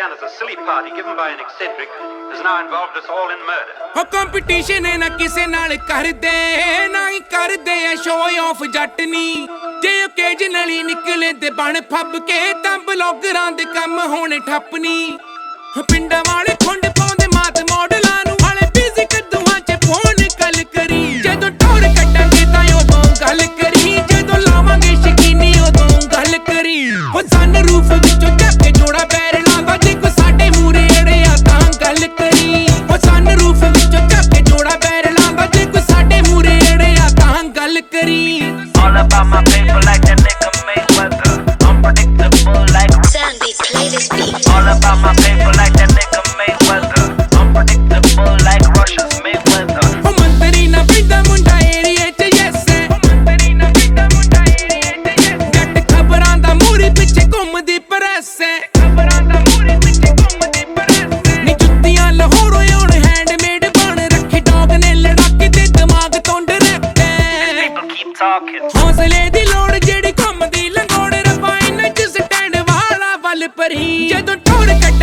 began as a silly party given by an eccentric has now involved us all in murder. ਹੋ competition ਨਾ ਕਿਸੇ ਨਾਲ ਕਰਦੇ ਨਾ ਹੀ ਕਰਦੇ ਐ ਸ਼ੋਅ ਆਫ ਜੱਟ ਨੀ ਜੇ ਓਕੇਜਨਲੀ ਨਿਕਲੇ ਤੇ ਬਣ ਫੱਬ ਕੇ ਤਾਂ ਬਲੌਗਰਾਂ ਦੇ ਕੰਮ ਹੋਣੇ ਠੱਪ ਨੀ ਪਿੰਡਾਂ ਵਾਲੇ ਖੁੰਡ ਪਾਉਂਦੇ ਮਾਤ ਮਾਡਲਾਂ ਨੂੰ ਹਾਲੇ ਬਿਜ਼ੀ ਕਦੂਆਂ 'ਚ ਫੋਨ ਗੱਲ ਕਰੀ ਜਦੋਂ ਟੌਰ ਕੱਟਾਂਗੇ ਤਾਂ ਉਦੋਂ ਗੱਲ ਕਰੀ ਜਦੋਂ ਲਾਵਾਂਗੇ ਸ਼ਕੀਨੀ ਉਦੋਂ ਗੱਲ ਕਰੀ ਉਹ ਸਨ ਰੂਫ ਵਿੱਚੋਂ ਚੱਕ ਕੇ ਜੋੜਾ ਬੈਰਲਾਂ ਦਾ ਜੇ ਕੋਈ ਸਾਡੇ ਮੂਰੇ ਅੜਿਆ ਤਾਂ ਗੱਲ ਕਰੀ ਉਹ ਸਨ ਰੂਫ ਵਿੱਚੋਂ ਚੱਕ ਕੇ ਜੋੜਾ ਬੈਰਲਾਂ ਦਾ ਜੇ ਕੋਈ ਸਾਡੇ ਮੂਰੇ ਅੜਿਆ ਤਾਂ ਗੱਲ ਕਰੀ All about my paper like that nigga Mayweather. Unpredictable like Sandy, play this beat. All about my paper like that nigga Mayweather. Unpredictable like Russia's Mayweather. ਉਹ ਮੰਤਰੀ ਨਾ ਪੈਂਦਾ ਮੁੰਡਾ ਏਰੀਏ 'ਚ ਯੈਸ ਹੈ ਮੰਤਰੀ ਨਾ ਪੈਂਦਾ ਮੁੰਡਾ ਏਰੀਏ 'ਚ ਯੈਸ ਜੱਟ ਖਬਰਾਂ ਦਾ ਮੂਹਰੇ ਪਿੱਛੇ ਘੁੰਮਦੀ ਪ੍ਰੈਸ ਹੈ ਖਬਰਾਂ ਦਾ ਮੂਹਰੇ ਪਿੱਛੇ ਘੁੰਮਦੀ ਪ੍ਰੈਸ ਹੈ ਨੀ ਜੁੱਤੀਆਂ ਲਾਹੌਰੋਂ ਹੁਣ ਹੈਂਡਮੇਡ ਬਣ ਰੱਖੇ ਡੌਗ ਨੇ ਲੜਾਕੇ ਤੇ ਦਿਮਾਗ ਤੋਂ ਡਰੈਕਟ ਹੈ People keep talking. ਹੌਸਲੇ ਦੀ ਲੋੜ ਜਿਹੜੀ ਘੁੰਮਦੀ ਲੰਗੋੜ ਰੱਬਾ ਇਹਨਾਂ 'ਚ ਸਟੈਂਡ ਵਾਲਾ ਵੱਲ ਪਰੀ ਜਦੋਂ ਟੌਰ ਕੱਟ